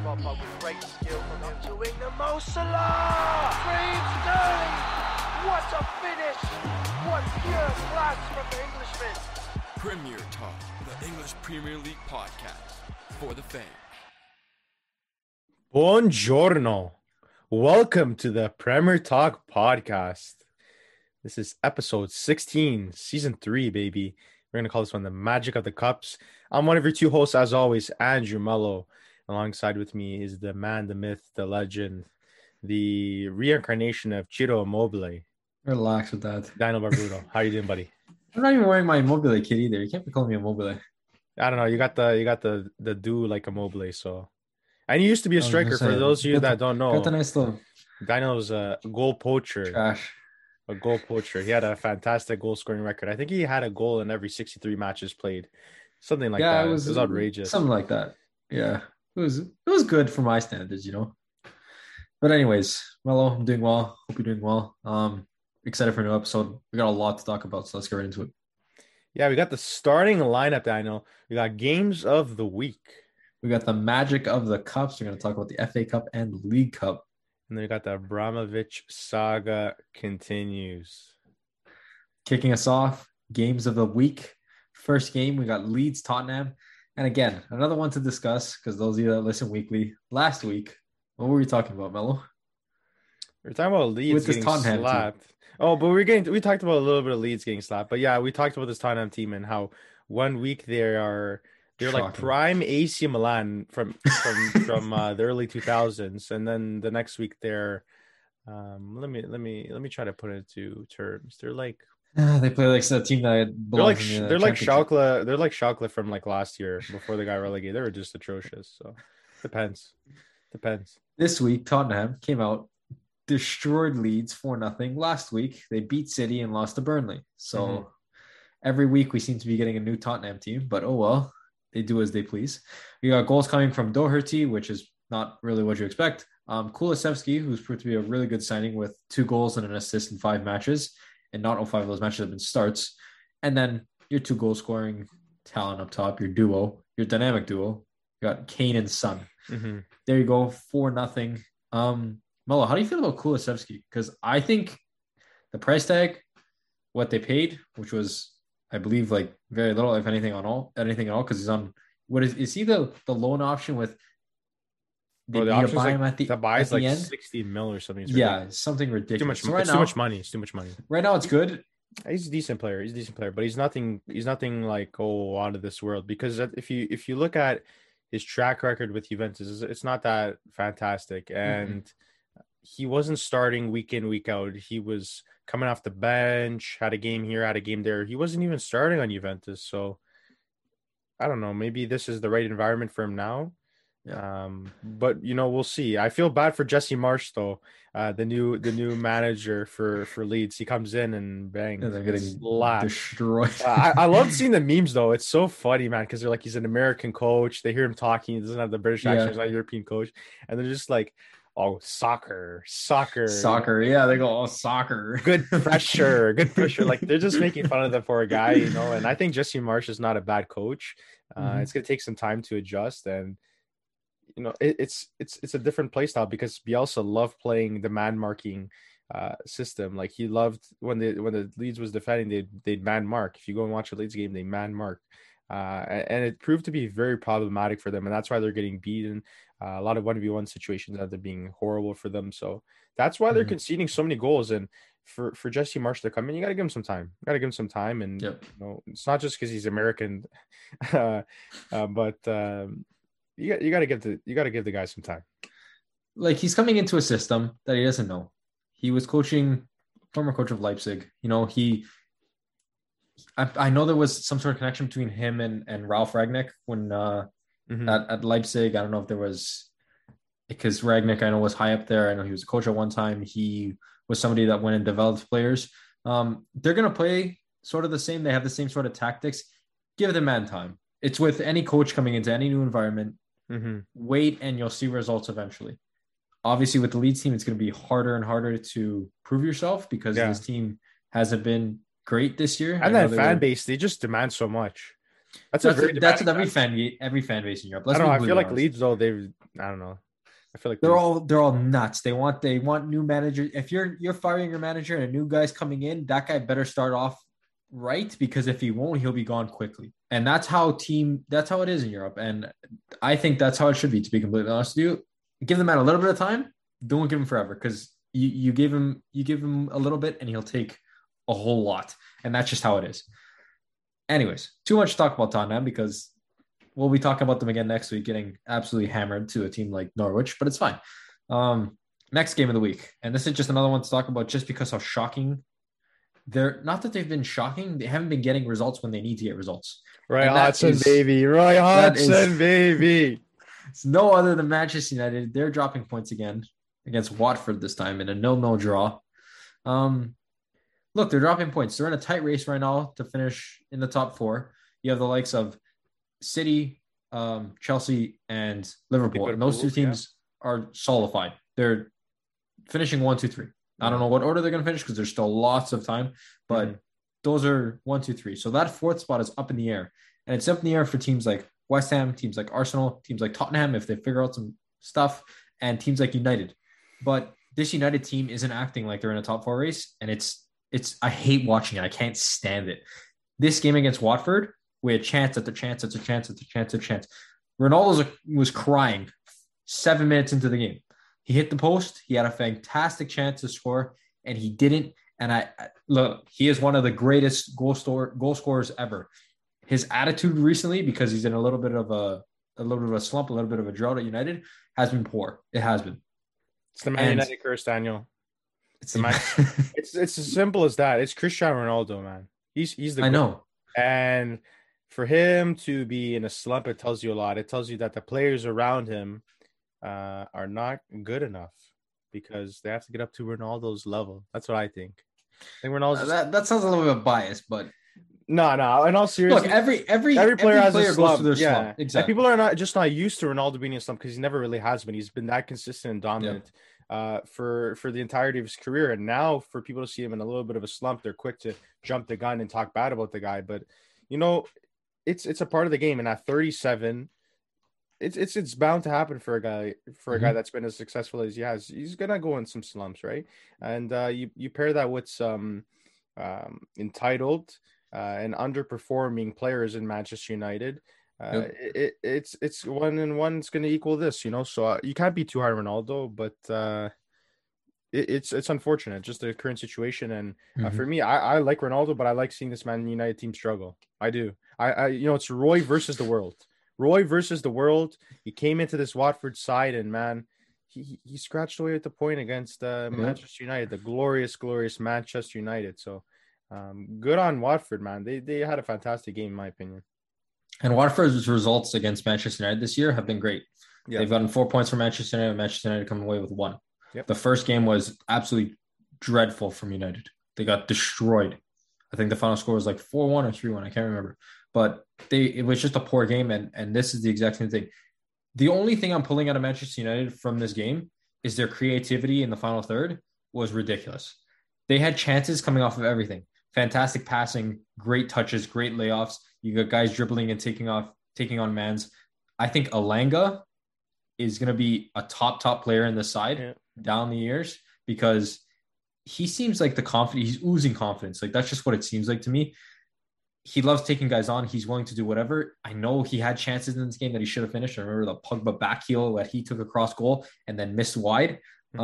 pop up with great skill from him to win the Mo Salah! Raheem Sterling! What a finish! What pure class from the Englishman! Premier Talk, the English Premier League podcast for the fans. Buongiorno. Welcome to the Premier Talk podcast. This is episode 16, season 3, baby. We're going to call this one the Magic of the Cups. I'm one of your two hosts, as always, Andrew Mello. Alongside with me is the man, the myth, the legend, the reincarnation of Ciro Immobile. Relax with that. Daniel Barbudo. How you doing, buddy? I'm not even wearing my Immobile kit either. You can't be calling me Immobile. I don't know. You got the do like Immobile, so. And you used to be a striker. For those of you that don't know, got the nice little Daniel was a goal poacher. trash. A goal poacher. He had a fantastic goal scoring record. I think he had a goal in every 63 matches played. Something like that. It was outrageous. Something like that. Yeah. It was good for my standards, you know. But anyways, Mello, I'm doing well. Hope you're doing well. Excited for a new episode. We got a lot to talk about, so let's get right into it. Yeah, we got the starting lineup, Daniel. We got games of the week. We got the magic of the cups. We're going to talk about the FA Cup and the League Cup. And then we got the Abramovich saga continues. Kicking us off, games of the week. First game, we got Leeds Tottenham. And again, another one to discuss because those of you that listen weekly, last week, what were we talking about, Mello? We were talking about Leeds getting slapped. Oh, but we talked about a little bit of Leeds getting slapped. But yeah, we talked about this Tottenham team and how 1 week they're Shocking. like prime AC Milan from the early 2000s, and then the next week they're let me try to put it into terms. They're like they play like a team that they're like Schalke from like last year before they got relegated. They were just atrocious. So depends. This week Tottenham came out, destroyed Leeds 4-0. Last week they beat City and lost to Burnley. So every week we seem to be getting a new Tottenham team, but oh well. They do as they please. We got goals coming from Doherty, which is not really what you expect. Kulusevski, who's proved to be a really good signing with 2 goals and an assist in 5 matches, and not all 5 of those matches have been starts. And then your 2 goal scoring talent up top, your duo, your dynamic duo. You got Kane and Son. Mm-hmm. There you go, 4-0. Mello, how do you feel about Kulusevski? Because I think the price tag, what they paid, which was I believe like very little, if anything at all, because he's on what is he the loan option with the option buy him at the buy is like end? 60 mil or something. It's something ridiculous. Too much money. It's too much money. Right now it's good. He's a decent player, but he's nothing like out of this world, because if you look at his track record with Juventus, it's not that fantastic, and he wasn't starting week in, week out. He was coming off the bench, had a game here, had a game there. He wasn't even starting on Juventus. So I don't know. Maybe this is the right environment for him now. Yeah. But we'll see. I feel bad for Jesse Marsch though. The new manager for Leeds. He comes in and bang, they're getting destroyed. I love seeing the memes though. It's so funny, man, because they're like, he's an American coach. They hear him talking. He doesn't have the British accent. He's not a European coach, and they're just like, oh, soccer. Yeah, they go, oh, soccer. Good pressure. Like, they're just making fun of the poor guy, and I think Jesse Marsch is not a bad coach. It's going to take some time to adjust, and it's a different play style, because Bielsa loved playing the man marking system. Like, he loved when the Leeds was defending, they'd man mark. If you go and watch a Leeds game, they man mark. And it proved to be very problematic for them, and that's why they're getting beaten. A lot of 1v1 situations that they're being horrible for them. So that's why they're conceding so many goals. And for Jesse Marsch to come in, you got to give him some time. And it's not just because he's American, but you got to give the guy some time. Like, he's coming into a system that he doesn't know. He was former coach of Leipzig. I know there was some sort of connection between him and Ralf Rangnick when at Leipzig. I don't know if there was, because Rangnick, I know, was high up there. I know he was a coach at one time. He was somebody that went and developed players. They're going to play sort of the same. They have the same sort of tactics. Give the man time. It's with any coach coming into any new environment. Wait, and you'll see results eventually. Obviously, with the Leeds team, it's going to be harder and harder to prove yourself because this team hasn't been great this year. And that fan base, they just demand so much. That's a very that's demanding every fan base in Europe. I Let's don't be know. I completely feel like honest. Leeds though I don't know. I feel like They're all nuts. They want new managers. If you're firing your manager and a new guy's coming in, that guy better start off right, because if he won't, he'll be gone quickly. And that's how it is in Europe. And I think that's how it should be, to be completely honest with you. Give the man a little bit of time. Don't give him forever, because you give him a little bit and he'll take a whole lot. And that's just how it is. Anyways, too much to talk about Tottenham, because we'll be talking about them again next week, getting absolutely hammered to a team like Norwich, but it's fine. Next game of the week. And this is just another one to talk about, just because how shocking they're not that they've been shocking. They haven't been getting results when they need to get results. Roy Hodgson, baby. Roy Hodgson, baby. It's no other than Manchester United. They're dropping points again against Watford this time in a 0-0 draw. Look, they're dropping points. They're in a tight race right now to finish in the top 4. You have the likes of City, Chelsea, and Liverpool. And those two teams are solidified. They're finishing 1, 2, 3. I don't know what order they're going to finish, because there's still lots of time, but those are 1, 2, 3. So that 4th spot is up in the air, and it's up in the air for teams like West Ham, teams like Arsenal, teams like Tottenham, if they figure out some stuff, and teams like United. But this United team isn't acting like they're in a top 4 race, and it's I hate watching it. I can't stand it. This game against Watford, we had chance after chance after chance after chance after chance. Ronaldo was crying 7 minutes into the game. He hit the post. He had a fantastic chance to score, and he didn't. And look, he is one of the greatest goal scorers ever. His attitude recently, because he's in a little bit of a slump, a little bit of a drought at United, has been poor. It has been. It's the Man United curse, Daniel. It's as simple as that. It's Cristiano Ronaldo, man. He's the I know. And for him to be in a slump, it tells you a lot. It tells you that the players around him are not good enough, because they have to get up to Ronaldo's level. That's what I think. I think Ronaldo's that sounds a little bit biased, but no. In all seriousness, look, every player has a slump. Goes through their slump. Exactly. And people are not used to Ronaldo being in a slump, because he never really has been. He's been that consistent and dominant for the entirety of his career. And now for people to see him in a little bit of a slump, they're quick to jump the gun and talk bad about the guy. But it's a part of the game. And at 37. It's bound to happen for a guy that's been as successful as he has. He's gonna go in some slumps, right? And you pair that with some entitled and underperforming players in Manchester United. It's 1 and 1's going to equal this, So you can't be too hard on Ronaldo, but it's unfortunate, just the current situation. And for me, I like Ronaldo, but I like seeing this Man United team struggle. I do. It's Roy versus the world. Roy versus the world. He came into this Watford side, and man, he scratched away at the point against Manchester United, the glorious Manchester United. So good on Watford, man. They had a fantastic game, in my opinion. And Watford's results against Manchester United this year have been great. Yeah. They've gotten 4 points from Manchester United, and Manchester United coming away with 1. Yep. The first game was absolutely dreadful from United. They got destroyed. I think the final score was like 4-1 or 3-1. I can't remember. But it was just a poor game, and this is the exact same thing. The only thing I'm pulling out of Manchester United from this game is their creativity in the final third was ridiculous. They had chances coming off of everything. Fantastic passing, great touches, great layoffs. You got guys dribbling and taking on mans. I think Elanga is going to be a top player in the side down the years, because he seems like he's oozing confidence. Like, that's just what it seems like to me. He loves taking guys on. He's willing to do whatever. I know he had chances in this game that he should have finished. I remember the Pogba back heel that he took across goal and then missed wide.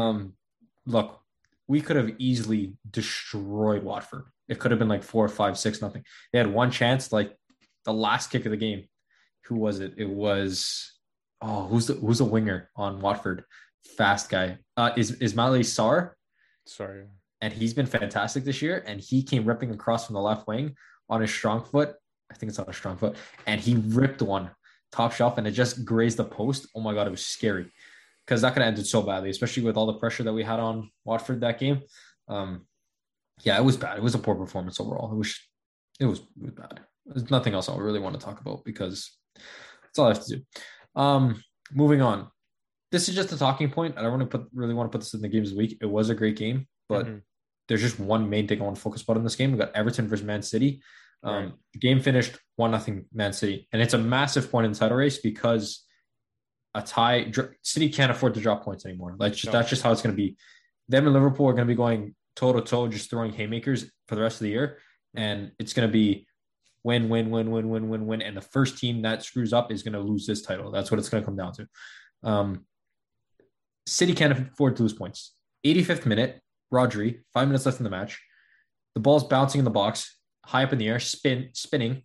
Look, we could have easily destroyed Watford. It could have been like 4, 5, 6-0. They had one chance, like the last kick of the game. Who was it? It was who's the winger on Watford? Fast guy. Ismaila Sarr. Sorry. And he's been fantastic this year. And he came ripping across from the left wing on his strong foot. I think it's on a strong foot. And he ripped one top shelf, and it just grazed the post. Oh my God, it was scary, because that could have ended so badly, especially with all the pressure that we had on Watford that game. Yeah, it was bad. It was a poor performance overall. It was bad. There's nothing else I really want to talk about, because that's all I have to do. Moving on. This is just a talking point. I don't really want to put this in the games of the week. It was a great game, but there's just one main thing I want to focus on in this game. We got Everton versus Man City. Right. The game finished 1-0 Man City, and it's a massive point in the title race because a tie. City can't afford to drop points anymore. That's just how it's going to be. Them and Liverpool are going to be going toe to toe, just throwing haymakers for the rest of the year, and it's going to be win, and the first team that screws up is going to lose this title. That's what it's going to come down to. City can't afford to lose points. 85th minute, Rodri, 5 minutes left in the match. The ball's bouncing in the box, high up in the air, spinning.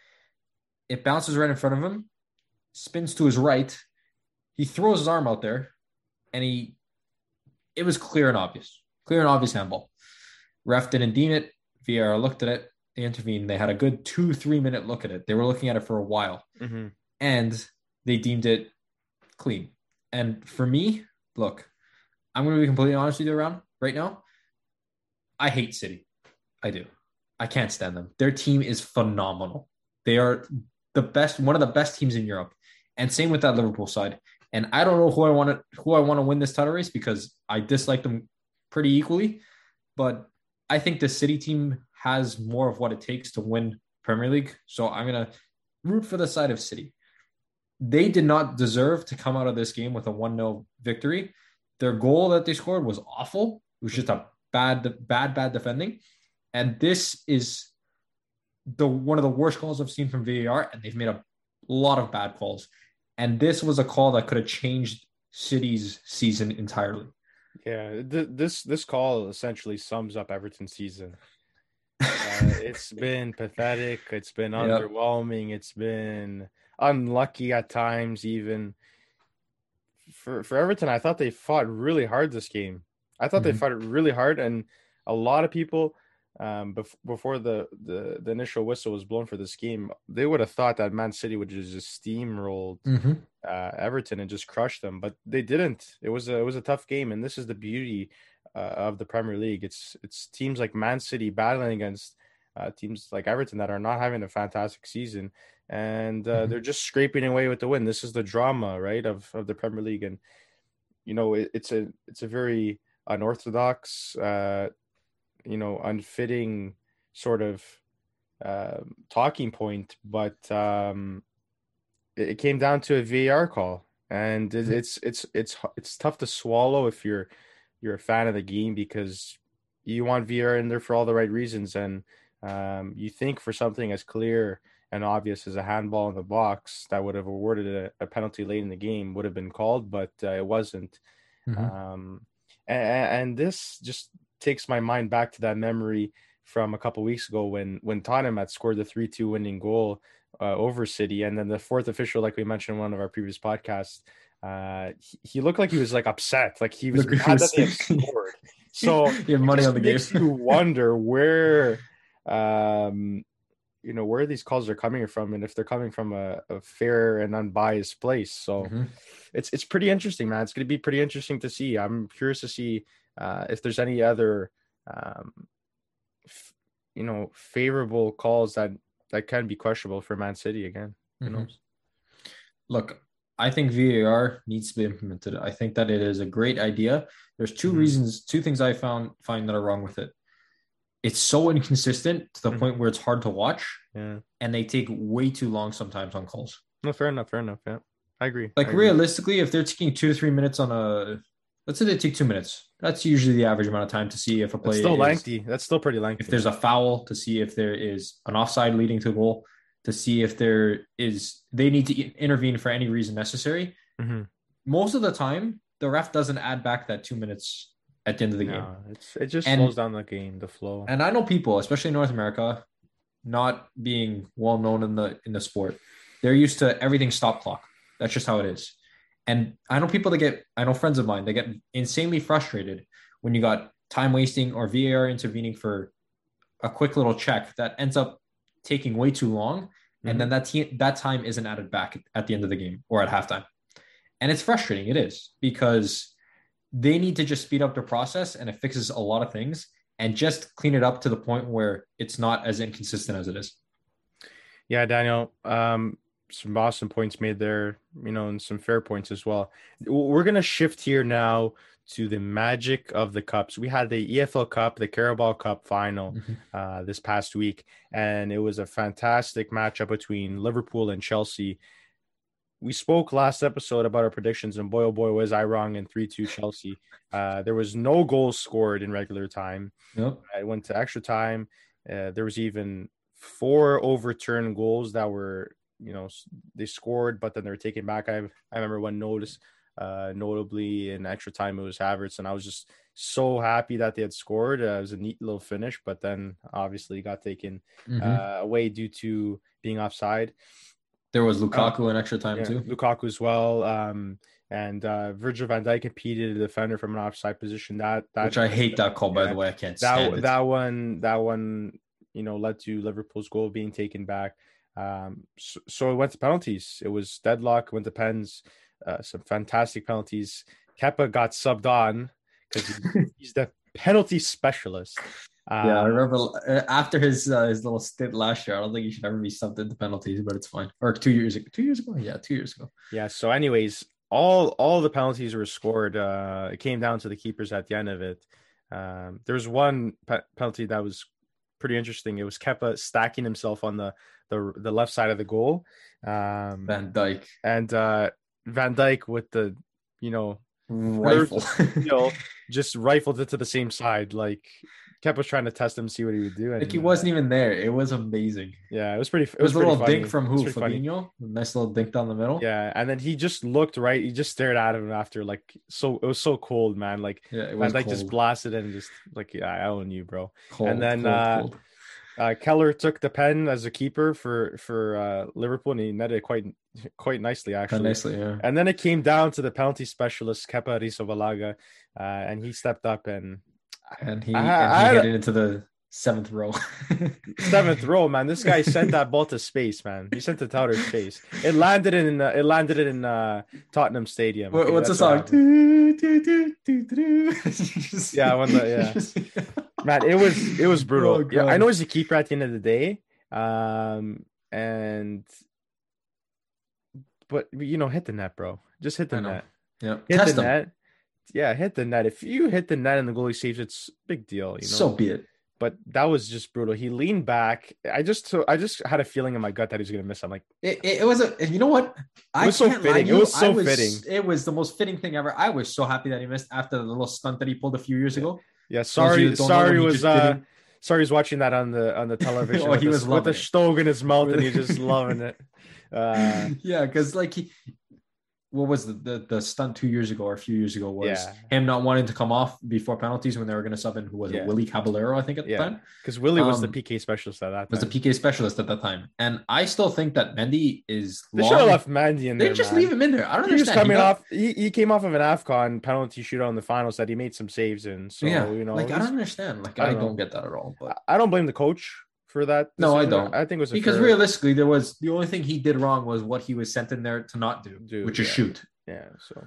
It bounces right in front of him, spins to his right. He throws his arm out there, and it was clear and obvious handball. Ref didn't deem it. VAR looked at it. They intervened. They had a good 2-3 minute look at it. They were looking at it for a while, and they deemed it clean. And for me, look, I'm going to be completely honest with you right now. I hate City. I do. I can't stand them. Their team is phenomenal. They are the best, one of the best teams in Europe. And same with that Liverpool side. And I don't know who I want to win this title race because I dislike them pretty equally. But I think the City team has more of what it takes to win Premier League. So I'm going to root for the side of City. They did not deserve to come out of this game with a 1-0 victory. Their goal that they scored was awful. It was just a bad defending. And this is one of the worst calls I've seen from VAR, and they've made a lot of bad calls. And this was a call that could have changed City's season entirely. Yeah, this call essentially sums up Everton's season. It's been pathetic. It's been underwhelming. It's been unlucky at times. Even for Everton, I thought they fought really hard this game. I thought they fought really hard, and a lot of people before the initial whistle was blown for this game, they would have thought that Man City would just steamrolled Everton and just crushed them, but they didn't. It was a tough game, and this is the beauty of the Premier League. It's teams like Man City battling against teams like Everton that are not having a fantastic season, and they're just scraping away with the win. This is the drama, right, of the Premier League, and you know it's a very unorthodox, unfitting sort of talking point, but it came down to a VAR call, and it's tough to swallow if you're a fan of the game because you want VAR in there for all the right reasons, and you think for something as clear and obvious as a handball in the box that would have awarded a penalty late in the game would have been called, but it wasn't. And this just takes my mind back to that memory from a couple of weeks ago when Tottenham had scored the 3-2 winning goal over City, and then the fourth official, like we mentioned in one of our previous podcasts, he looked like he was like upset, like he was mad that they had scored. So you have money on the game. Makes you wonder where where these calls are coming from, and if they're coming from a fair and unbiased place. So it's pretty interesting, man. It's going to be pretty interesting to see. I'm curious to see if there's any other favorable calls that can be questionable for Man City again. Who knows? Look, I think VAR needs to be implemented. I think that it is a great idea. There's two things I find that are wrong with it. It's so inconsistent to the point where it's hard to watch, and they take way too long sometimes on calls. No, fair enough. Yeah, I agree. Realistically, if they're taking 2 to 3 minutes let's say they take 2 minutes. That's usually the average amount of time to see if a play is lengthy. That's still pretty lengthy. If there's a foul, to see if there is an offside leading to a goal, to see if they need to intervene for any reason necessary. Most of the time, the ref doesn't add back that 2 minutes at the end of the game. It just slows down the game, the flow. And I know people, especially in North America, not being well known in the sport, they're used to everything stop clock. That's just how it is. And I know friends of mine, they get insanely frustrated when you got time wasting or VAR intervening for a quick little check that ends up taking way too long. And then that time isn't added back at the end of the game or at halftime. And it's frustrating. It is, because they need to just speed up their process, and it fixes a lot of things, and just clean it up to the point where it's not as inconsistent as it is. Yeah, Daniel. awesome points made there, and some fair points as well. We're gonna shift here now to the magic of the cups. We had the EFL Cup, the Carabao Cup final this past week, and it was a fantastic matchup between Liverpool and Chelsea. We spoke last episode about our predictions, and boy, oh boy, was I wrong in 3-2 Chelsea. There was no goals scored in regular time. Yep. It went to extra time. There was even 4 overturned goals that were, they scored, but then they were taken back. I remember one notably in extra time, it was Havertz, and I was just so happy that they had scored. It was a neat little finish, but then obviously got taken away due to being offside. There was Lukaku in extra time too. Lukaku as well. And Virgil van Dijk impeded a defender from an offside position. Which I hate that call, by the way. I can't stand it. That one, led to Liverpool's goal being taken back. So it went to penalties. It was deadlock. It went to pens. Some fantastic penalties. Kepa got subbed on because he's the penalty specialist. I remember after his little stint last year, I don't think he should ever be subbed into penalties, but it's fine. Or 2 years ago. 2 years ago? Yeah, 2 years ago. Yeah, so anyways, all the penalties were scored. It came down to the keepers at the end of it. There was one penalty that was pretty interesting. It was Kepa stacking himself on the left side of the goal. Van Dijk. And Van Dijk with the, rifle. Just rifled it to the same side. Like, Kepa was trying to test him, see what he would do. And, he wasn't even there. It was amazing. Yeah, it was pretty. It was a little funny. dink from who? Fabinho. Nice little dink down the middle. Yeah, and then he just looked right. He just stared at him after, like, so it was so cold, man. Like, it was Van Dijk cold. Just blasted and just like, yeah, I own you, bro. Cold, and then cold. Keller took the pen as a keeper for Liverpool, and he netted quite nicely, actually. Quite nicely, yeah. And then it came down to the penalty specialist, Kepa Arrizabalaga, and he stepped up and he hit it into the 7th row. 7th row, man. This guy sent that ball to space, man. He sent it to outer space. It landed in Tottenham Stadium. What's the song? Man, it was brutal. Oh, yeah, I know he's a keeper at the end of the day. But hit the net, bro. Just hit the net. Yeah. Hit the net. Yeah, hit the net. If you hit the net and the goalie saves, it's a big deal. So be it. But that was just brutal. He leaned back. I just had a feeling in my gut that he was going to miss. I'm like, it was you know what? It was so fitting. It was so fitting. It was the most fitting thing ever. I was so happy that he missed after the little stunt that he pulled a few years ago. Yeah, sorry was watching that on the television. He was with the stove in his mouth, and he's just loving it. Yeah, because like what was the stunt 2 years ago or a few years ago was him not wanting to come off before penalties when they were going to sub in, who was it? Willie Caballero, I think, at the time. Because Willie was the PK specialist at that time. Was the PK specialist at that time. And I still think that Mendy is They should have left Mendy in there. They just leave him in there. I don't understand. Just coming off, he came off of an AFCON penalty shootout in the finals that he made some saves in. So, I don't understand. Like, I don't get that at all. But I don't blame the coach for that. No, I don't. I think it was because realistically, there was the only thing he did wrong was what he was sent in there to not do, which is shoot. Yeah.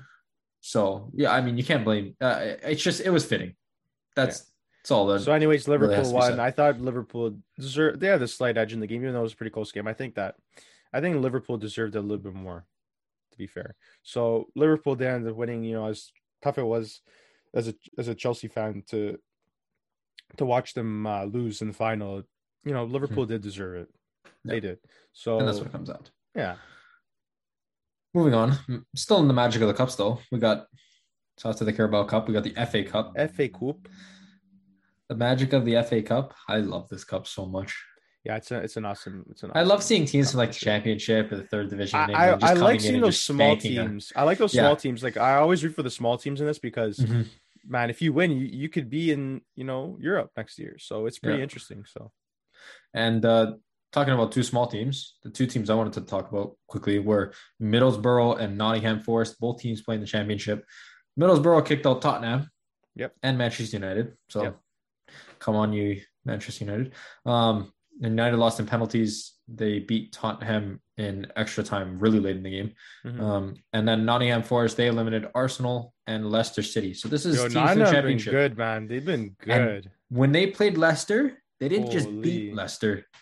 So yeah, I mean, you can't blame. It was fitting. That's all. So, anyways, Liverpool won. I thought Liverpool deserved. They had the slight edge in the game, even though it was a pretty close game. I think Liverpool deserved a little bit more, to be fair. So Liverpool they ended up winning. As tough it was as a Chelsea fan to watch them lose in the final. Liverpool did deserve it. They did. So and that's what comes out. Yeah. Moving on, still in the magic of the cups, though. We got after the Carabao Cup, we got the FA Cup. FA Cup. The magic of the FA Cup. I love this cup so much. Yeah, it's an awesome. I love seeing teams from like the Championship or the Third Division. I like seeing those small teams. I like those small teams. Like I always root for the small teams in this because, man, if you win, you could be in Europe next year. So it's pretty interesting. So, and talking about two small teams, the two teams I wanted to talk about quickly were Middlesbrough and Nottingham Forest. Both teams playing the Championship. Middlesbrough kicked out Tottenham, and Manchester United. So, come on, you Manchester United. United lost in penalties. They beat Tottenham in extra time, really late in the game. And then Nottingham Forest, they eliminated Arsenal and Leicester City. So this is teams in the Championship. Good, man. They've been good. And when they played Leicester, they didn't just beat Leicester.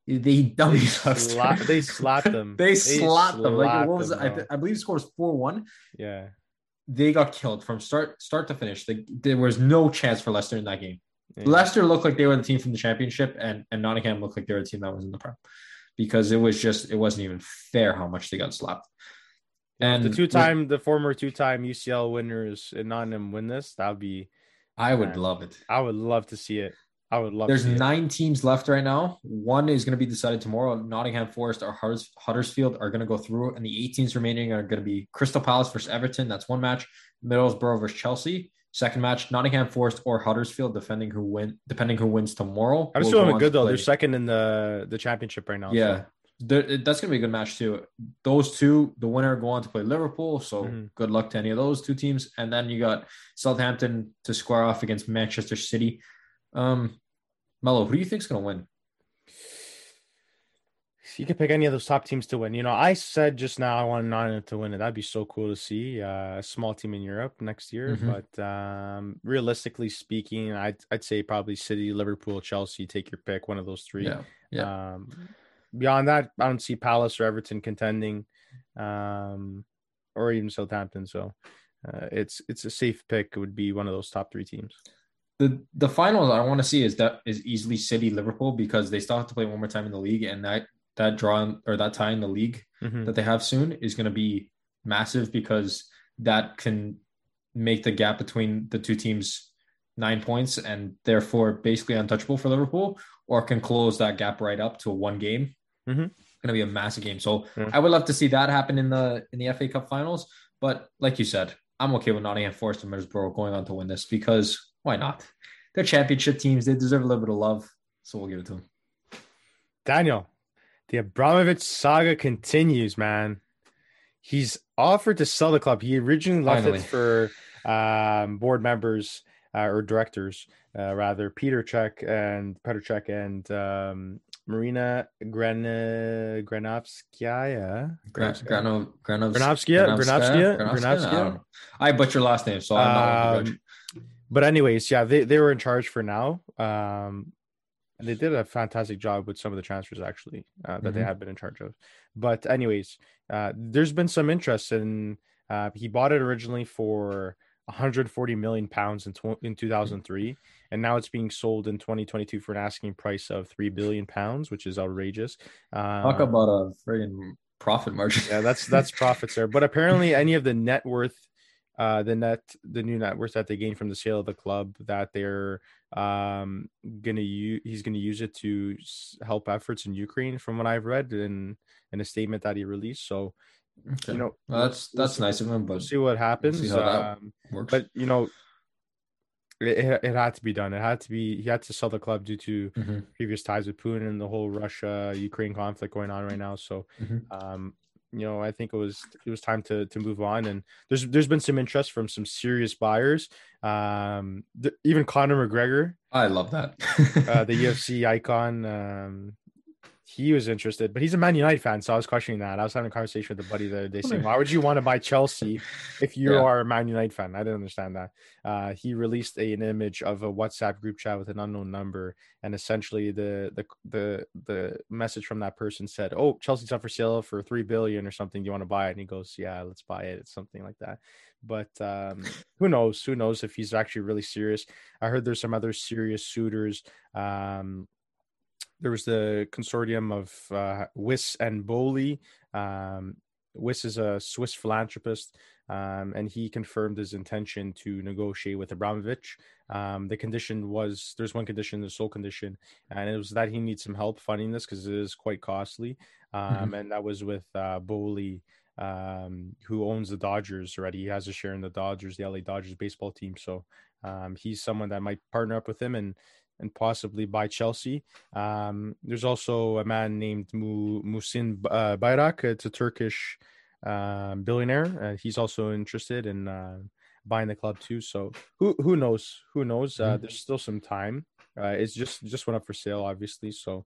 They dummies Leicester. They slapped them. They slapped them. Like what was them, it? I believe the score was 4-1. Yeah. They got killed from start to finish. There was no chance for Leicester in that game. Yeah. Leicester looked like they were the team from the Championship, and Nottingham looked like they were a team that was in the Prem, because it wasn't even fair how much they got slapped. And the former two-time UCL winners in Nottingham win this, that would be. I would love it. I would love to see it. I would love. There's 9 teams left right now. One is going to be decided tomorrow. Nottingham Forest or Huddersfield are going to go through, and the 8 teams remaining are going to be Crystal Palace versus Everton. That's one match. Middlesbrough versus Chelsea. Second match, Nottingham Forest or Huddersfield, depending who wins tomorrow. Huddersfield are good though. They're second in the championship right now. Yeah, so. That's going to be a good match too. Those two, the winner go on to play Liverpool. So good luck to any of those 2 teams. And then you got Southampton to square off against Manchester City. Mello, who do you think is going to win? You could pick any of those top teams to win. I said just now I want Nottingham to win it. That'd be so cool to see a small team in Europe next year. But realistically speaking, I'd say probably City, Liverpool, Chelsea. Take your pick, one of those 3. Yeah. Beyond that, I don't see Palace or Everton contending, or even Southampton. So it's a safe pick. It would be one of those top 3 teams. The finals I want to see is easily City Liverpool, because they still have to play one more time in the league, and that draw or that tie in the league that they have soon is going to be massive, because that can make the gap between the 2 teams 9 points, and therefore basically untouchable for Liverpool, or can close that gap right up to 1 game. Going to be a massive game. So I would love to see that happen in the FA Cup finals. But like you said, I'm okay with Nottingham Forest and Middlesbrough going on to win this, because why not? They're championship teams. They deserve a little bit of love. So we'll give it to them. Daniel, the Abramovich saga continues, man. He's offered to sell the club. He originally left it for board members or directors, rather, Petr Cech and Marina Granovskaya. Granovskaya. I butcher last name, so I'm not going to judge. But anyways, yeah, they were in charge for now. And they did a fantastic job with some of the transfers, actually, that they have been in charge of. But anyways, there's been some interest in he bought it originally for 140 million pounds in 2003, and now it's being sold in 2022 for an asking price of 3 billion pounds, which is outrageous. Talk about a friggin' profit margin. Yeah, that's profits there. But apparently any of the net worth, the new net worth that they gained from the sale of the club, that they're he's gonna use it to help efforts in Ukraine, from what I've read in a statement that he released. So okay. Well, that's nice of him, but we'll see what happens. We'll see how that works. But it had to be done. He had to sell the club due to previous ties with Putin and the whole Russia-Ukraine conflict going on right now. So I think it was time to move on, and there's been some interest from some serious buyers. Even Conor McGregor, I love that. The UFC icon, he was interested, but he's a Man United fan, so I was questioning that. I was having a conversation with a buddy the other day saying, why would you want to buy Chelsea if you are a Man United fan? I didn't understand that. He released an image of a WhatsApp group chat with an unknown number, and essentially the message from that person said, "Oh, Chelsea's up for sale for 3 billion or something. Do you want to buy it?" And he goes, "Yeah, let's buy it." It's something like that. But who knows? Who knows if he's actually really serious? I heard there's some other serious suitors. There was the consortium of Wyss and Bowley. Wyss is a Swiss philanthropist, and he confirmed his intention to negotiate with Abramovich. The condition was, there's one condition, the sole condition, and it was that he needs some help funding this because it is quite costly. And that was with Bowley, who owns the Dodgers already. He has a share in the Dodgers, the LA Dodgers baseball team. So he's someone that might partner up with him and possibly buy Chelsea. There's also a man named Muhsin Bayrak. It's a Turkish billionaire. He's also interested in buying the club too. So who knows? Who knows? There's still some time. It's just went up for sale, obviously. So,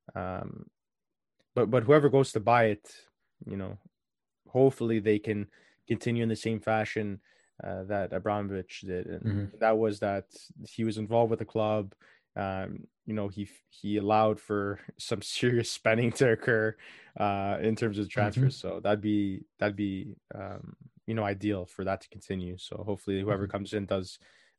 but whoever goes to buy it, hopefully they can continue in the same fashion that Abramovich did, and that was that he was involved with the club. he allowed for some serious spending to occur in terms of transfers. So that'd be ideal for that to continue. So hopefully whoever comes in does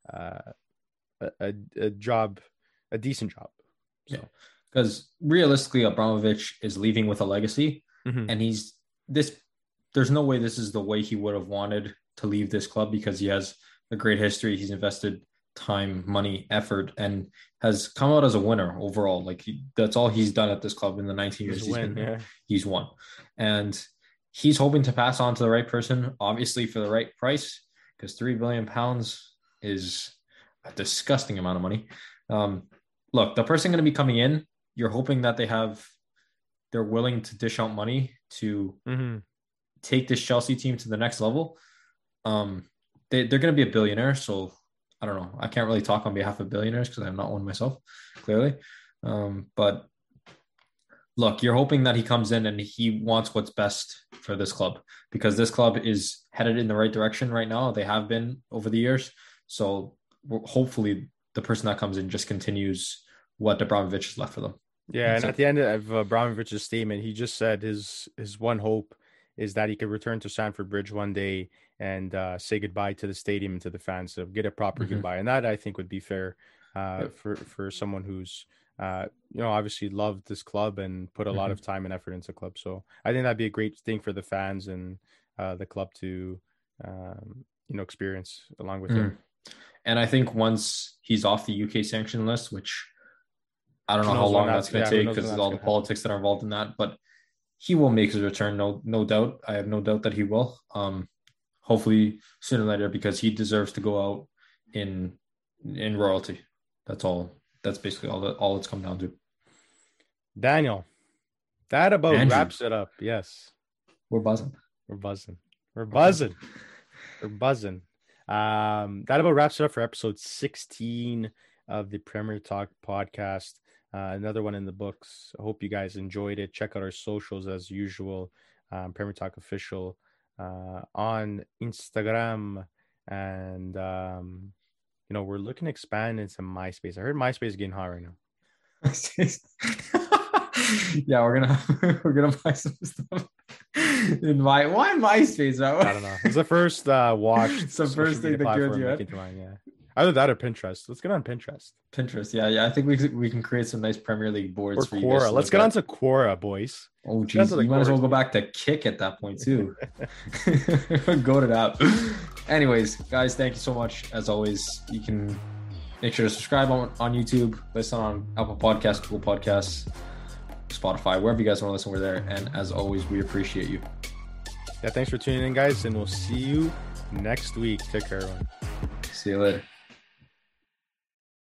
a decent job. So. Yeah, because realistically, Abramovich is leaving with a legacy, and there's no way this is the way he would have wanted to leave this club, because he has a great history. He's invested time, money, effort, and has come out as a winner overall. Like that's all he's done at this club in the 19 years he's been there. He's won, and he's hoping to pass on to the right person, obviously for the right price, because £3 billion is a disgusting amount of money. Look, the person going to be coming in, you're hoping that they're willing to dish out money to take this Chelsea team to the next level. They're going to be a billionaire, so I don't know. I can't really talk on behalf of billionaires because I'm not one myself, clearly. But look, you're hoping that he comes in and he wants what's best for this club, because this club is headed in the right direction right now. They have been over the years. So hopefully the person that comes in just continues what Abramovich has left for them. Yeah, and at the end of Abramovich's statement, he just said his one hope is that he could return to Stamford Bridge one day and say goodbye to the stadium and to the fans, so get a proper goodbye. And that, I think, would be fair for someone who's obviously loved this club and put a lot of time and effort into the club. So I think that'd be a great thing for the fans and the club to experience along with him. And I think once he's off the UK sanction list, which I don't know how long that's going to take because of all the politics that are involved in that, but he will make his return, no doubt. I have no doubt that he will. Hopefully sooner or later, because he deserves to go out in royalty. That's all. That's basically all it's come down to. Daniel, that about wraps it up. Yes, we're buzzing. That about wraps it up for episode 16 of the Premier Talk podcast. Another one in the books. I hope you guys enjoyed it. Check out our socials as usual. Premier Talk Official on Instagram. And, we're looking to expand into MySpace. I heard MySpace is getting hot right now. Yeah, we're gonna buy some stuff. Why MySpace? I don't know. It's the first watch. It's the first thing that goes you had. Yeah. Either that or Pinterest. Let's get on Pinterest. Yeah. I think we can create some nice Premier League boards for you guys. Let's get onto Quora, boys. Oh, geez. You might as well go back to Kick at that point, too. Go to that. Anyways, guys, thank you so much. As always, you can make sure to subscribe on YouTube, listen on Apple Podcasts, Google Podcasts, Spotify, wherever you guys want to listen, we're there. And as always, we appreciate you. Yeah, thanks for tuning in, guys, and we'll see you next week. Take care, everyone. See you later.